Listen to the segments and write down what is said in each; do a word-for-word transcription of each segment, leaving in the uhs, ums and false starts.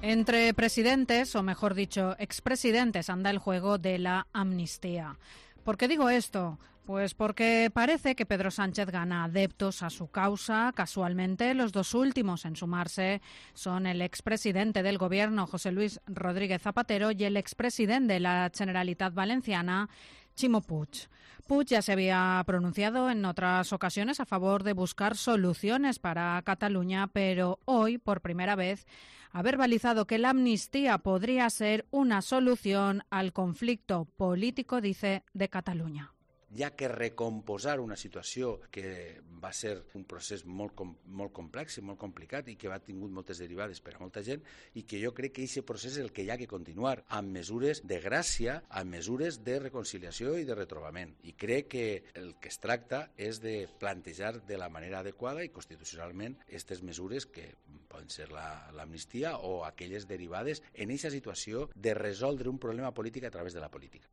Entre presidentes, o mejor dicho, expresidentes, anda el juego de la amnistía. ¿Por qué digo esto? Pues porque parece que Pedro Sánchez gana adeptos a su causa. Casualmente, los dos últimos en sumarse son el expresidente del Gobierno, José Luis Rodríguez Zapatero, y el expresidente de la Generalitat Valenciana, Ximo Puig. Puig ya se había pronunciado en otras ocasiones a favor de buscar soluciones para Cataluña, pero hoy, por primera vez, ha verbalizado que la amnistía podría ser una solución al conflicto político, dice, de Catalunya. Hi ha que recomposar una situació que va ser un procés molt, com, molt complex i molt complicat i que ha tingut moltes derivades per a molta gent i que jo crec que aquest procés és el que hi ha que continuar amb mesures de gràcia, amb mesures de reconciliació i de retrobament. I crec que el que es tracta és de plantejar de la manera adequada i constitucionalment aquestes mesures que poden ser l'amnistia o aquelles derivades en aquesta situació de resoldre un problema polític a través de la política.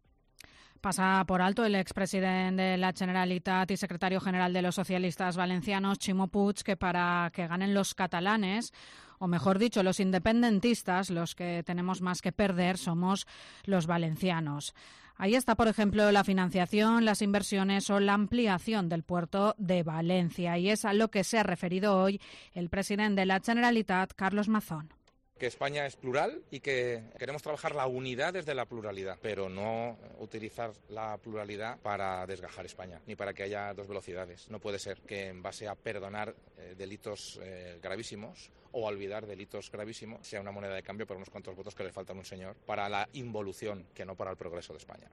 Pasa por alto el expresidente de la Generalitat y secretario general de los socialistas valencianos, Ximo Puig, que para que ganen los catalanes, o mejor dicho, los independentistas, los que tenemos más que perder somos los valencianos. Ahí está, por ejemplo, la financiación, las inversiones o la ampliación del puerto de Valencia. Y es a lo que se ha referido hoy el presidente de la Generalitat, Carlos Mazón. Que España es plural y que queremos trabajar la unidad desde la pluralidad, pero no utilizar la pluralidad para desgajar España, ni para que haya dos velocidades. No puede ser que en base a perdonar eh, delitos eh, gravísimos o a olvidar delitos gravísimos sea una moneda de cambio por unos cuantos votos que le faltan a un señor para la involución, que no para el progreso de España.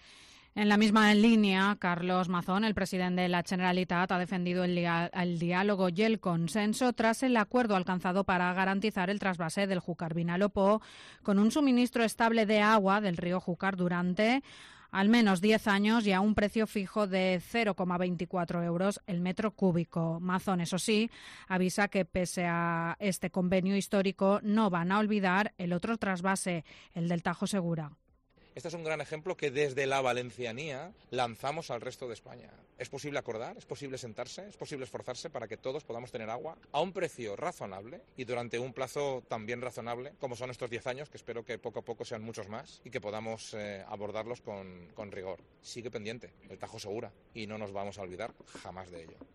En la misma línea, Carlos Mazón, el presidente de la Generalitat, ha defendido el, el diálogo y el consenso tras el acuerdo alcanzado para garantizar el trasvase del Júcar-Vinalopó con un suministro estable de agua del río Júcar durante al menos diez años y a un precio fijo de cero coma veinticuatro euros el metro cúbico. Mazón, eso sí, avisa que pese a este convenio histórico no van a olvidar el otro trasvase, el del Tajo Segura. Este es un gran ejemplo que desde la valencianía lanzamos al resto de España. Es posible acordar, es posible sentarse, es posible esforzarse para que todos podamos tener agua a un precio razonable y durante un plazo también razonable, como son estos diez años, que espero que poco a poco sean muchos más y que podamos eh, abordarlos con, con rigor. Sigue pendiente el Tajo Segura y no nos vamos a olvidar jamás de ello.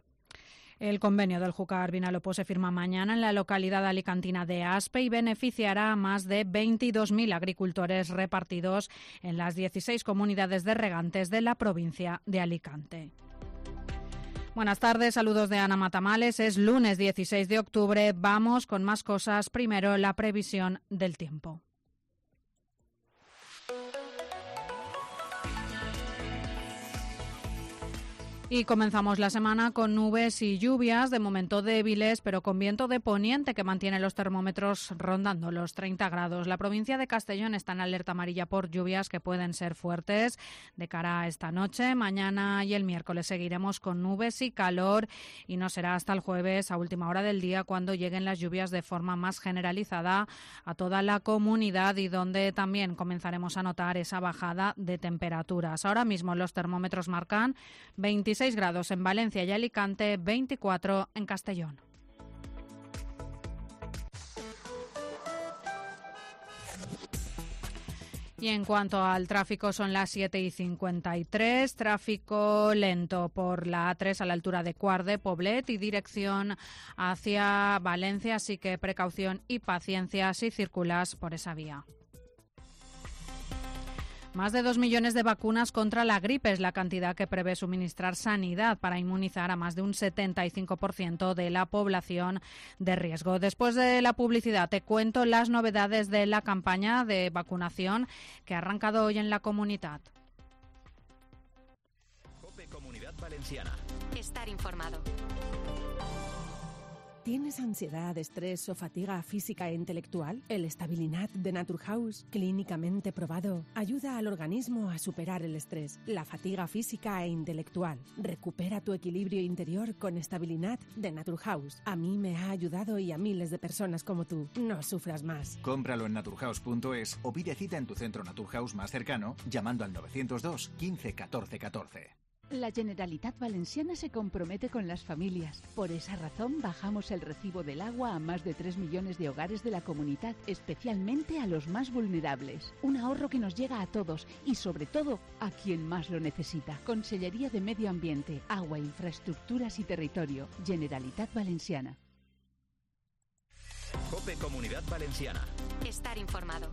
El convenio del Júcar-Vinalopó se firma mañana en la localidad alicantina de Aspe y beneficiará a más de veintidós mil agricultores repartidos en las dieciséis comunidades de regantes de la provincia de Alicante. Buenas tardes, saludos de Ana Matamales. Es lunes dieciséis de octubre. Vamos con más cosas. Primero, la previsión del tiempo. Y comenzamos la semana con nubes y lluvias, de momento débiles, pero con viento de poniente que mantiene los termómetros rondando los treinta grados. La provincia de Castellón está en alerta amarilla por lluvias que pueden ser fuertes de cara a esta noche. Mañana y el miércoles seguiremos con nubes y calor y no será hasta el jueves a última hora del día cuando lleguen las lluvias de forma más generalizada a toda la comunidad y donde también comenzaremos a notar esa bajada de temperaturas. Ahora mismo los termómetros marcan veintiséis grados en Valencia y Alicante, veinticuatro en Castellón. Y en cuanto al tráfico, son las siete y cincuenta y tres, tráfico lento por la A tres a la altura de Cuart, Poblet y dirección hacia Valencia, así que precaución y paciencia si circulas por esa vía. Más de dos millones de vacunas contra la gripe es la cantidad que prevé suministrar Sanidad para inmunizar a más de un setenta y cinco por ciento de la población de riesgo. Después de la publicidad, te cuento las novedades de la campaña de vacunación que ha arrancado hoy en la comunidad. COPE Comunidad Valenciana. Estar informado. ¿Tienes ansiedad, estrés o fatiga física e intelectual? El Stabilinat de Naturhaus, clínicamente probado, ayuda al organismo a superar el estrés, la fatiga física e intelectual. Recupera tu equilibrio interior con Stabilinat de Naturhaus. A mí me ha ayudado y a miles de personas como tú. No sufras más. Cómpralo en naturhaus punto es o pide cita en tu centro Naturhaus más cercano llamando al novecientos dos quince catorce catorce. La Generalitat Valenciana se compromete con las familias. Por esa razón, bajamos el recibo del agua a más de tres millones de hogares de la comunidad, especialmente a los más vulnerables. Un ahorro que nos llega a todos y, sobre todo, a quien más lo necesita. Consellería de Medio Ambiente, Agua, Infraestructuras y Territorio. Generalitat Valenciana. COPE Comunidad Valenciana. Estar informado.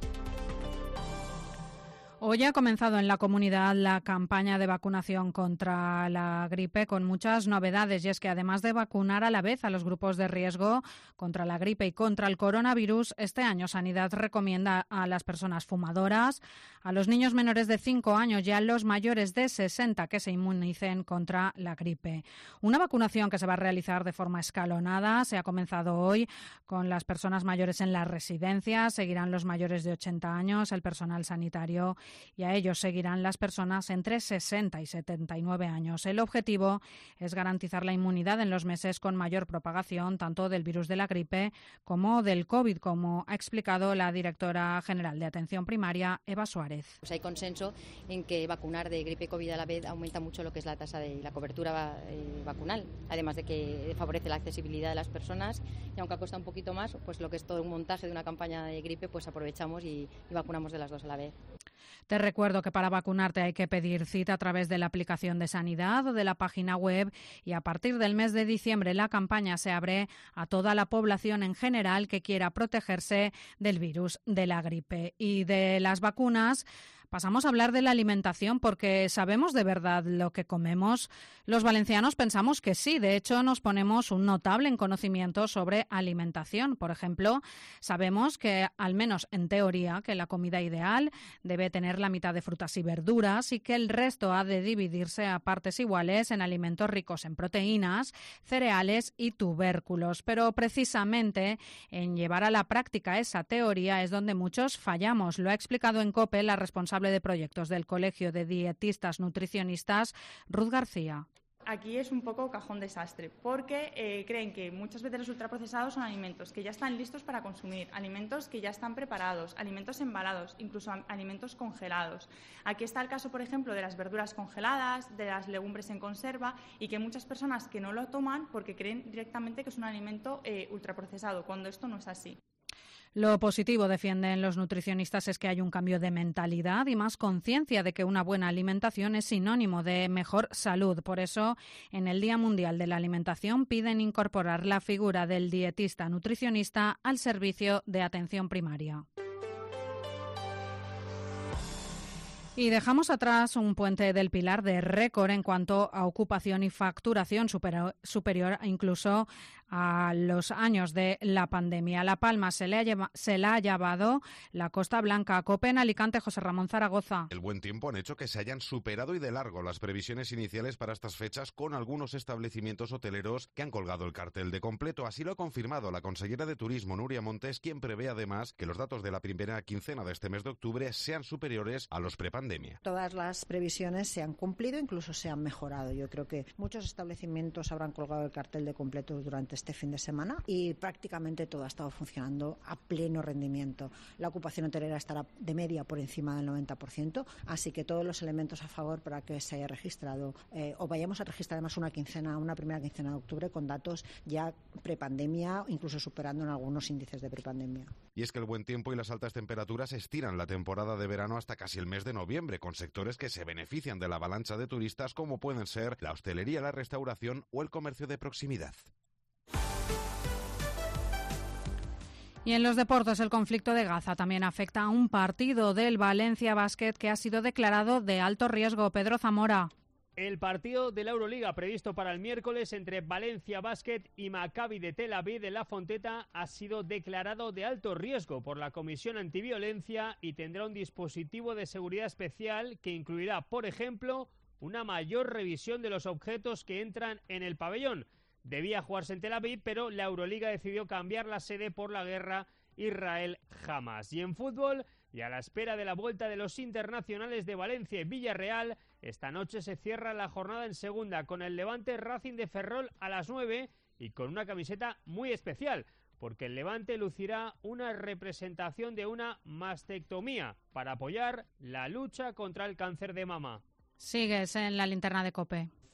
Hoy ha comenzado en la comunidad la campaña de vacunación contra la gripe con muchas novedades, y es que además de vacunar a la vez a los grupos de riesgo contra la gripe y contra el coronavirus, este año Sanidad recomienda a las personas fumadoras, a los niños menores de cinco años y a los mayores de sesenta que se inmunicen contra la gripe. Una vacunación que se va a realizar de forma escalonada. Se ha comenzado hoy con las personas mayores en las residencias, seguirán los mayores de ochenta años, el personal sanitario, y a ellos seguirán las personas entre sesenta y setenta y nueve años. El objetivo es garantizar la inmunidad en los meses con mayor propagación tanto del virus de la gripe como del COVID, como ha explicado la directora general de Atención Primaria, Eva Suárez. Pues hay consenso en que vacunar de gripe y COVID a la vez aumenta mucho lo que es la tasa de la cobertura eh, vacunal, además de que favorece la accesibilidad de las personas, y aunque cuesta un poquito más, pues lo que es todo un montaje de una campaña de gripe, pues aprovechamos y, y vacunamos de las dos a la vez. Te recuerdo que para vacunarte hay que pedir cita a través de la aplicación de Sanidad o de la página web, y a partir del mes de diciembre la campaña se abre a toda la población en general que quiera protegerse del virus de la gripe. Y de las vacunas pasamos a hablar de la alimentación, porque ¿sabemos de verdad lo que comemos? Los valencianos pensamos que sí. De hecho, nos ponemos un notable en conocimiento sobre alimentación. Por ejemplo, sabemos que, al menos en teoría, que la comida ideal debe tener la mitad de frutas y verduras y que el resto ha de dividirse a partes iguales en alimentos ricos en proteínas, cereales y tubérculos. Pero precisamente en llevar a la práctica esa teoría es donde muchos fallamos. Lo ha explicado en COPE la responsable de proyectos del Colegio de Dietistas Nutricionistas, Ruth García. Aquí es un poco cajón desastre, porque eh, creen que muchas veces los ultraprocesados son alimentos que ya están listos para consumir, alimentos que ya están preparados, alimentos embalados, incluso alimentos congelados. Aquí está el caso, por ejemplo, de las verduras congeladas, de las legumbres en conserva, y que hay muchas personas que no lo toman porque creen directamente que es un alimento eh, ultraprocesado, cuando esto no es así. Lo positivo, defienden los nutricionistas, es que hay un cambio de mentalidad y más conciencia de que una buena alimentación es sinónimo de mejor salud. Por eso, en el Día Mundial de la Alimentación piden incorporar la figura del dietista nutricionista al servicio de atención primaria. Y dejamos atrás un puente del Pilar de récord en cuanto a ocupación y facturación, superior, superior incluso a los años de la pandemia. La Palma se, le ha lleva, se la ha llevado la Costa Blanca. COPE en Alicante, José Ramón Zaragoza. El buen tiempo han hecho que se hayan superado y de largo las previsiones iniciales para estas fechas, con algunos establecimientos hoteleros que han colgado el cartel de completo. Así lo ha confirmado la consellera de Turismo, Nuria Montes, quien prevé además que los datos de la primera quincena de este mes de octubre sean superiores a los prepandemia. Todas las previsiones se han cumplido, incluso se han mejorado. Yo creo que muchos establecimientos habrán colgado el cartel de completo durante este fin de semana y prácticamente todo ha estado funcionando a pleno rendimiento. La ocupación hotelera estará de media por encima del noventa por ciento, así que todos los elementos a favor para que se haya registrado eh, o vayamos a registrar además una quincena, una primera quincena de octubre con datos ya prepandemia, incluso superando en algunos índices de prepandemia. Y es que el buen tiempo y las altas temperaturas estiran la temporada de verano hasta casi el mes de noviembre, con sectores que se benefician de la avalancha de turistas, como pueden ser la hostelería, la restauración o el comercio de proximidad. Y en los deportes, el conflicto de Gaza también afecta a un partido del Valencia Basket que ha sido declarado de alto riesgo. Pedro Zamora. El partido de la Euroliga previsto para el miércoles entre Valencia Basket y Maccabi de Tel Aviv de La Fonteta ha sido declarado de alto riesgo por la Comisión Antiviolencia y tendrá un dispositivo de seguridad especial que incluirá, por ejemplo, una mayor revisión de los objetos que entran en el pabellón. Debía jugarse en Tel Aviv, pero la Euroliga decidió cambiar la sede por la guerra Israel-Hamas. Y en fútbol, y a la espera de la vuelta de los internacionales de Valencia y Villarreal, esta noche se cierra la jornada en segunda con el Levante Racing de Ferrol a las nueve y con una camiseta muy especial, porque el Levante lucirá una representación de una mastectomía para apoyar la lucha contra el cáncer de mama. Sigues en la linterna de COPE.